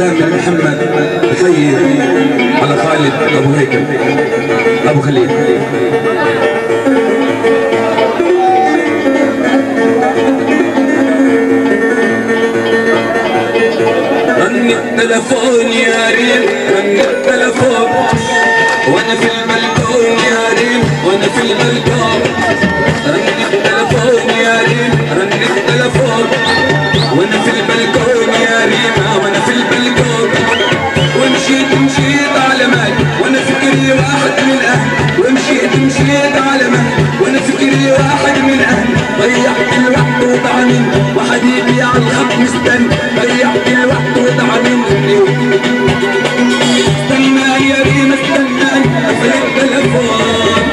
كلام من محمد بحيي على خالد ابو هيكل ابو خليل. رن التلفون يا ريم رن التلفون وانا في البلكون يا ريم وانا في البلكون. رن التلفون يا ريم رن التلفون وانا في البلكون يا ريم وانا في البلكون. ومشيت على مالي وانا فكري واحد من اهلي. ومشيت على مالي وانا فكري واحد من اهلي. ضيعت الوقت وضاع مني وحبيبي على الخط مستني. ضيعت الوقت وضاع مني. استنى يا ريم استناني قفل التلفون.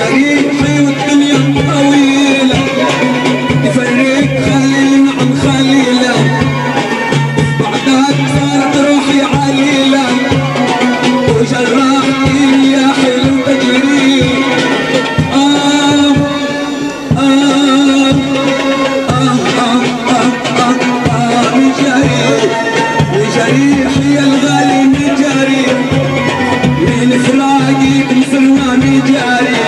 جريحي والدنيا طويلة تفرق خليل عن خليلة بعدك صارت روحي عليلة وجرحتني يا حلو تجري جريحي يا الغالي مجاري من فراقك مصرنا مجاري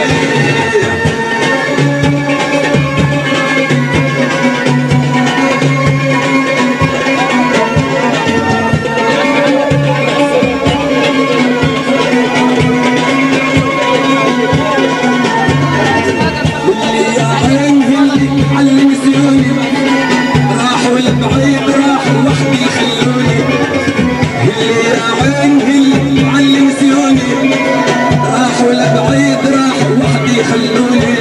واللي يا عين اللي علم سيوني راحوا لبعيد راحوا وحدي خلوني اللي يا عين اللي علم سيوني راحوا لبعيد راحوا وحدي خلوني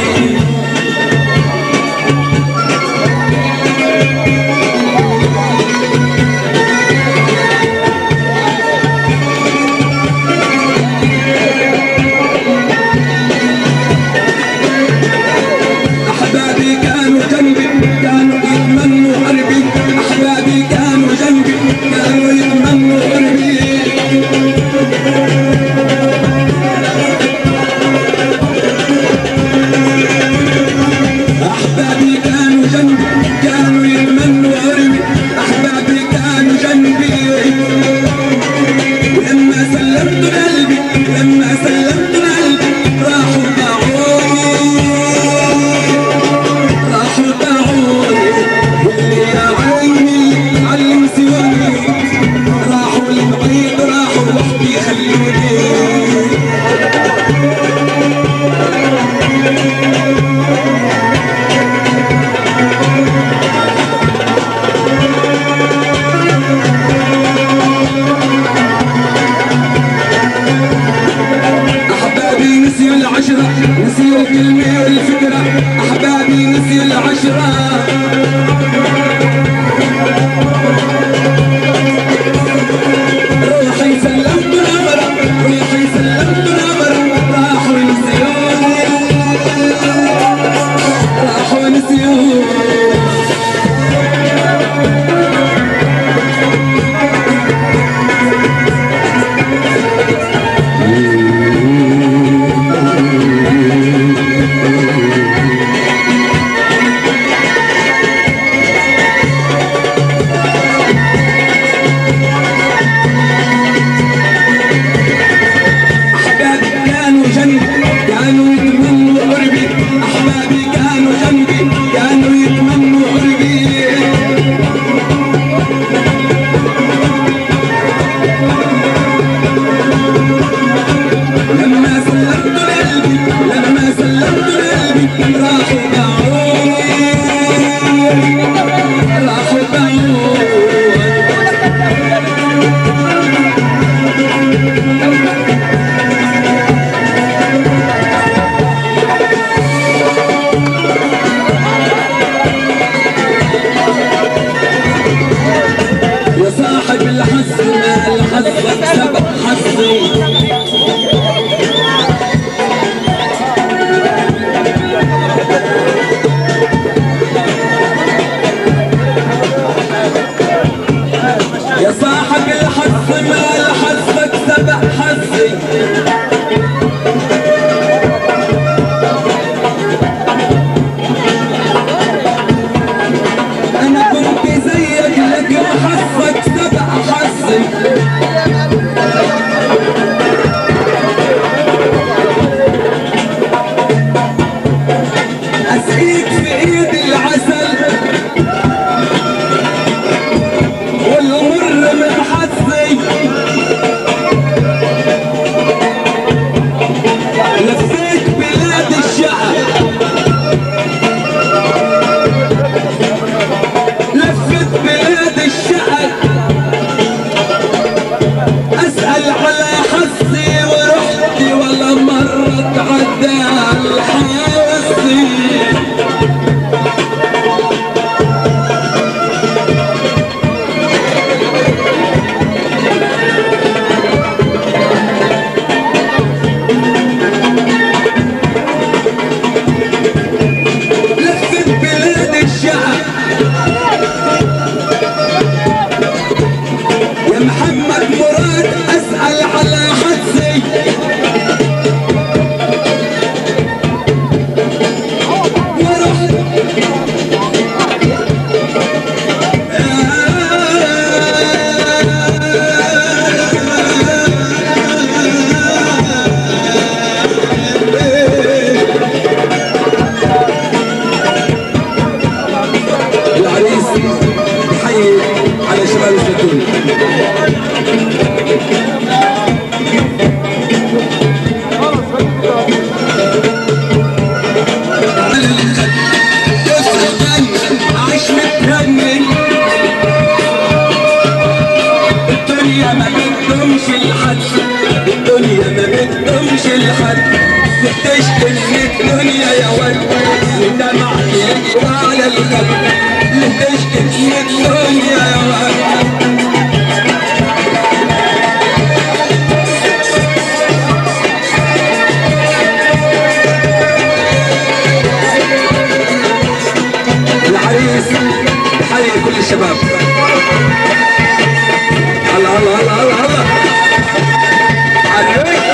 أحبابي كانوا جنبي كانوا يتمنوا قربي أحبابي كانوا جنبي كانوا يتمنوا قربي أحبابي كانوا جنبي كانوا يتمنوا قربي أحبابي كانوا جنبي ولما سلمت قلبي لما سلمت قلبي راحوا باعوني راحوا باعوني واللي يا عيني علم سواني راحوا لبعيد راحوا وحدي خلوني أحبابي نسيوا العشرة نسيوا الكلمة والفكرة أحبابي نسيوا العشرة روحي سلمت نمرة روحي سلمت نمرة راحوا نسيوني راحوا نسيوني تشكي من الدنيا يا ولد ودمعك يجري على القلب تشكي من الدنيا يا ولد العريس بحيي كل الشباب الله الله الله الله الله عليك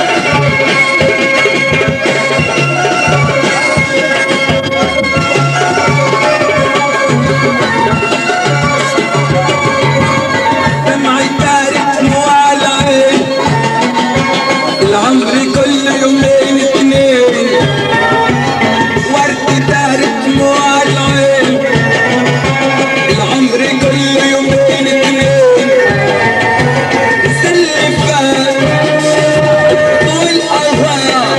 دمعي دارت دموع العين العمر كل يومين اتنين ورد دارت دموع العين العمر كل يومين اتنين سلفات والقهار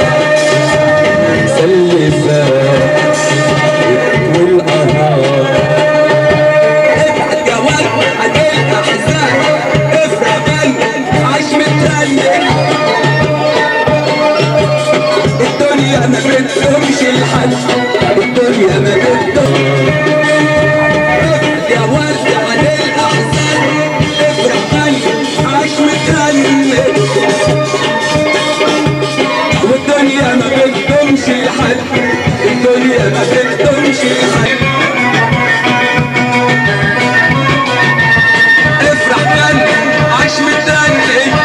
سلفات والقهار ابعد يا ولد عديل احزان افرح قلبك عايش مترنك الدنيا ما بتدومش لحد الدنيا ما بتدومش يا ورد عديل احزان افرح قلبك عايش مترنك والدنيا ما بتدومش لحد الدنيا ما بتدومش لحد افرح قلبك عايش مترنك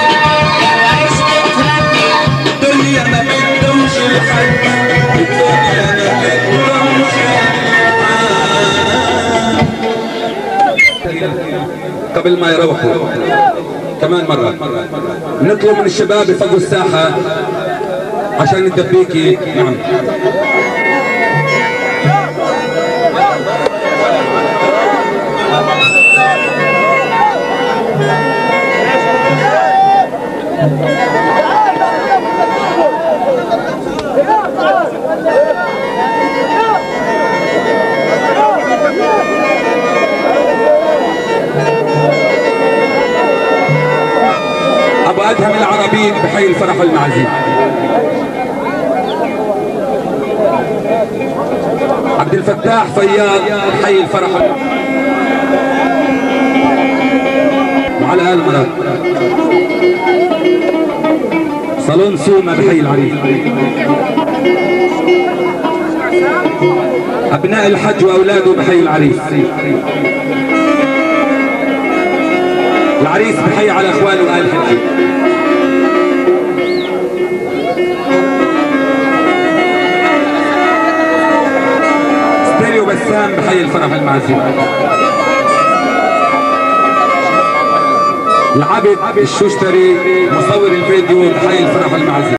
الدنيا ما بتدومش لحد الدنيا ما بتدومش قبل ما يروحوا كمان مرة نطلب من الشباب يفضوا الساحة عشان الدبيكي. نعم ابو ادهم العربي بحي الفرح المعزي عبد الفتاح فياض بحي الفرح وعلى ال مراد صالون سومه بحي العريس ابناء الحج واولاده بحي العريس العريس بحي على اخوانه وآل حجي ستيريو بسام بحي الفرح المعزي العبد الشوشتري مصور الفيديو بحي الفرح المعزي